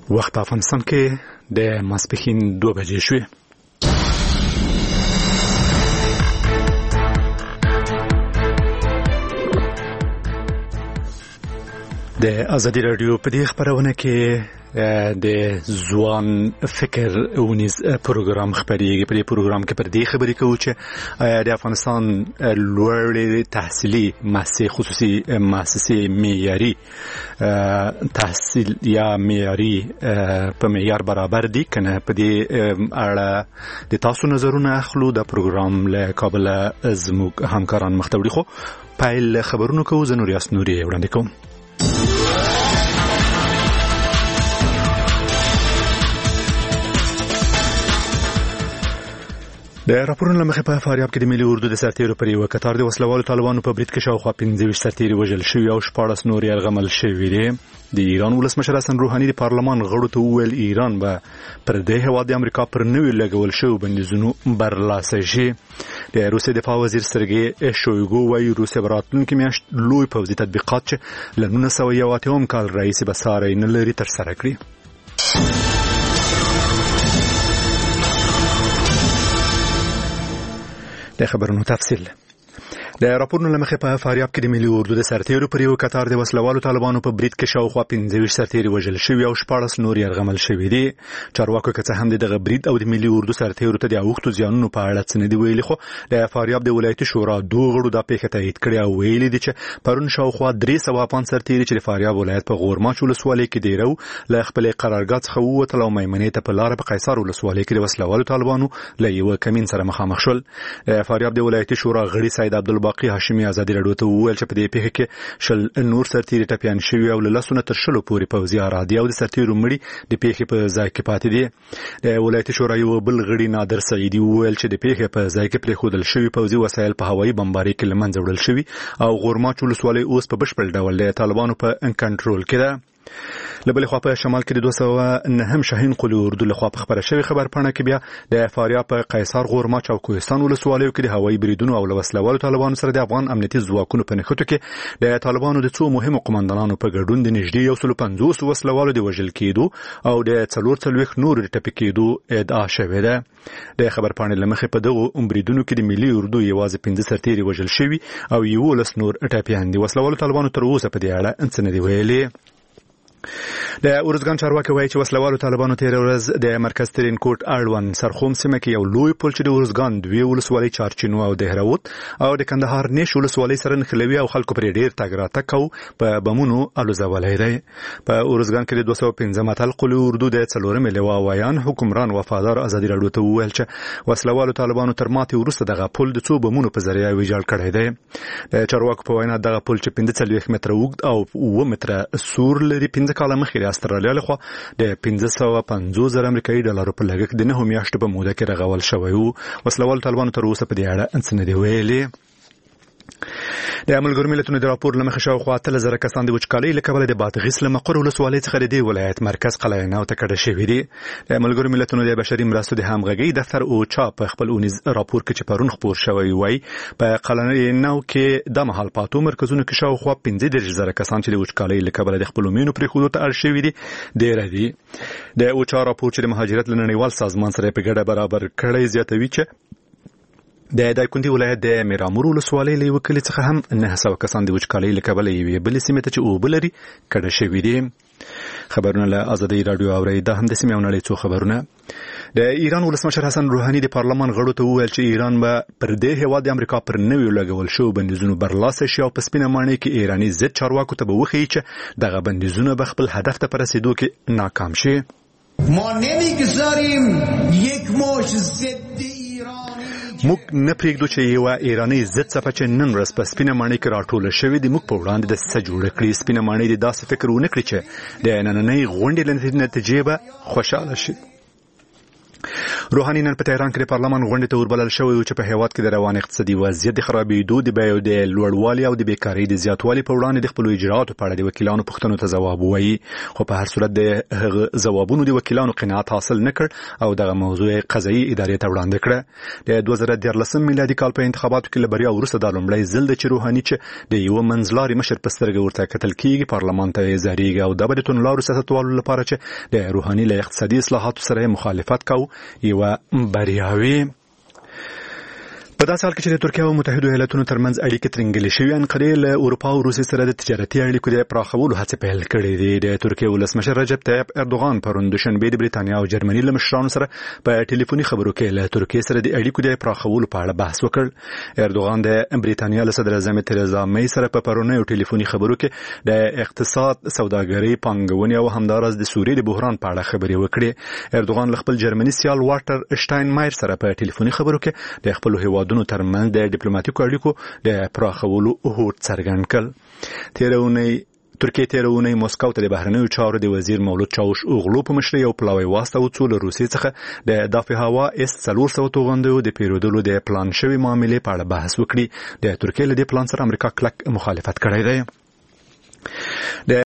وخت په افغانستان کې د ماسپښین 2 بجې شوې. د ازادي رادیو په دې خبرونه کې د ځوان فکر ونیز پروګرام خبرېږي. په دې پروګرام کې پر دې خبرې کوو چې د افغانستان لوړ تحصیلي مؤسسې خصوصي مؤسسې معیاري تحصیل یا معیاري په معیار برابر دي کنه. په دې اړه د تاسو نظرونه اخلو. د پروګرام له کابل زموږ همکاران مخ ته وړي. خو پایل خبرونو کوو. زه نوریاس نوري وړاندې کوم. د راپورونو لمخې په فاریاب کې د ملي اردو د سرتیرو پر یو کتار د وسلوالو طالبانو په برید کې شاوخوا 15 سرتیري وژل شوي او 14 نور یرغمل شوي دي. د ایران ولسمشر حسن روحاني د پارلمان غړو ته وویل ایران به پر دې هېواد د امریکا پر نوي لګول شویو بندیزونو برلاسه شي. د روسیې دفاع وزیر سرګی شویګو وایي روسیه به راتلونکې میاشت لوی پوځي تطبیقات چې له 1981 کال راهیسې به ساری نه لري ترسره کړي. د خبرونو تفصیل. د راپورونو لمخې په فاریاب کې د ملي اردو د سرتیرو پر یو کتار د وسلوالو طالبانو په برید کې شاوخوا 15 سرتیري وژل شوي او 14 نور یرغمل شوي دي. چارواکو که څه هم دغه برید او د ملي اردو سرتیرو ته د اوښتو زیانونو په اړه څه نه دي ویلي، خو د فاریاب د ولایتي شورا 2 غړو دا پیښه تایید کړې او ویلي دي چې پرون شاوخوا 300 سرتیري چې د فاریاب ولایت په غورماچ ولسوالۍ کې دیرو له خپل قرارګاه څخه ووتل او میمنې ته په لار په قیصر ولسوالۍ کې د وسلوالو طالبانو له یو کمین سره مخامخ شول. فاریاب د ولایتي شورا غړي سید عبدالباقی هاشمي ازادي رادیو ته وویل چې په دې پیښه کې شل نور سرتیري ټپیان شوي او له لسونه تر شلو پورې پوځي ارادي او د سرتیرو مړي د پیښې په ځای کې پاتې دي. د ولایتي شورا یو بل غړي نادر سعیدي وویل چې د پیښې په ځای کې پرېښودل شوي پوځي وسایل په هوایي بمبارۍ کې له منځه وړل شوي او غورماچ ولسوالۍ اوس په بشپړ ډول د طالبانو په کنټرول کې ده. لبل خو په شمال کې د 209 شاهین قلی اردو له خوا په خبره شوی خبر پاڼه کې بیا د فاریاب په قیصر غورماچ او کوهستان ولسوالیو کې د هوایي بریدونو او وسلوالو طالبانو سره د افغان امنیتي ځواکونو په نښتو کې د طالبانو د څو مهمو قومندانانو په ګډون د نږدې 150 وسلوالو د وژل کېدو او د 44 نور د ټپي کېدو ادعا شوې ده. د خبر پاڼې لمخې په دغه بریدونو کې د ملي اردو یوازې 15 سرتیري وژل شوي او 11 نور ټپیان دي. وسلوالو طالبانو تر اوسه په دې اړه څه نه دي ویلي. د اورزګان چارواکي وایي چې وسلوالو طالبانو تیر ورځ د مرکز ترین کوټ اړوند سرخوم سیمه کې یو لوی پل چې د اورزګان دوی ولسوالۍ چارچینو او دهراوت او د کندهار نیش ولسوالۍ سره نښلوي او خلکو پرې ډیر تګ راتګ کوي په بمونو الوزولای دی. په اورزګان کې د 215 متل قلی اردو د 4 لوا وایان حکمران وفادار ازادي رادیو ته وویل چې وسلوالو طالبانو تر ماتې وروسته دغه پل د څو بمونو په ذریعه ویجاړ کړی دی. د چارواکو په وینا دغه پل چې 15 متره اوږد او 9 متره سور لري 15 کاله مخکې د استرالیا لخوا د 550,000 امریکایي ډالرو په لګښت د 9 میاشتو په موده کې رغول شوی وو. وسلوال طالبانو تر اوسه په دې اړه څه نه دي ویلي. د ملګرو ملتونو د راپور لمخې شاوخوا 3000 کسان د وچکالۍ له کبله د بادغیس له مقر ولسوالۍ څخه د دې ولایت مرکز قلعه نو ته کډه شوي دي. د ملګرو ملتونو د بشري مرستو د همغږۍ دفتر اوچا په خپل اونیز راپور کې چې پرون خپور شوی وای په قلعه نو کې د محل پاتو مرکزونو کې شاوخوا 15,000 کسان چې د وچکالۍ له کبله د خپل مینو پرې خودو ته اړ شوي دي ډیر دي. د اوچا راپور چې د مهاجرت لنړیوال سازمان سره په ګډه برابر کړی زیاتوي چې د دایکندي ولایت د میرامور ولسوالۍ له وکیل څخه هم 900 کسان د وچکالۍ له کبله یوې بلې سیمې ته چې اوبه لري کډه شوي دي. خبرونه له ازادي رادیو اورئ. دا هم د سیمې او نړۍ څو خبرونه. د ایران ولسمشر حسن روحاني د پارلمان غړو ته وویل چې ایران به پر دې هېواد د امریکا پر نویو لګول شویو بندیزونو برلاسه شي او په سپینه ماڼۍ کې ایراني ضد چارواکو ته به وښیي چې دغه بندیزونه به خپل هدف ته په رسېدو کې ناکام شي. ما نمیگذاریم یک موج ضد موږ نه پرېږدو چې یو ایرانی ضد څپه چې نن ورځ په سپینه ماڼۍ کې راټوله شوې د موږ په وړاندې د څه جوړه کړي. سپینه ماڼۍ د داسې فکر ونه کړي چې د نننۍ غونډې له نتیجې به خوشحاله شي. روحاني نن په تهران کې د پارلمان غونډې ته وربلل شوی چې په هیواد کې د روان اقتصادي وضعیت د خرابېدو د بیو د لوړوالي او د بیکارۍ د زیاتوالي په وړاندې د خپل اجراءاتو په اړه د وکیلانو پوښتنو ته ځواب وایي خو په هر صورت د هغه ځوابونو د وکیلانو قناعت حاصل نکړ او دغه موضوع قضایي ادارې ته وړاندې کړه د 2013 میلادي کال په انتخاباتو کې لبریا وروسته د لومړی ځل د روحاني چې د یو منځلاري مشر په سترګه ورته کتل کیږي پارلمان ته زریږي او د بدتون لارو سیاستوالو لپاره چې د روحاني له اقتصادي اصلاحاتو سره مخالفت کوي یو بریاوي په داسې حال کې چې د ترکیه او متحده ایالاتونو ترمنځ اړیکې ترنګلې شوې انقرې له اروپا او روسیې سره د تجارتي اړیکو د پراخولو هڅې پیل کړې دي د ترکیه ولسمشر رجب طیب اردوغان پرون دوشنبه د بریتانیا او جرمني له مشرانو سره په ټلیفوني خبرو کې له ترکیه سره د اړیکو د پراخولو په اړه بحث وکړ اردوغان د بریتانیا له صدر اعظم تریزا مې سره په پرونی ټلیفوني خبرو کې د اقتصاد سوداګرۍ پانګونې او همدارس د سوریې د بحران په اړه خبرې وکړې اردوغان له خپل جرمني سیال واټر شټاینمایر سره په ټلیفوني خبرو کې د خپل هیوادونو ترمنځ د ډیپلوماټیکو اړیکو د پراخولو هوډ څرګند کړ ترکیه تیرونی مسکو ته د بهرنیو چارو د وزیر مولود چاوش اوغلو په مشرۍ یو پلاوی واستو څو له روسیې څخه د دافع هوا اس 400 توغندیو د پیرودلو د پلان شوی معاملې په اړه بحث وکړي د ترکیه له دې پلان سره امریکا کلک مخالفت کړی دی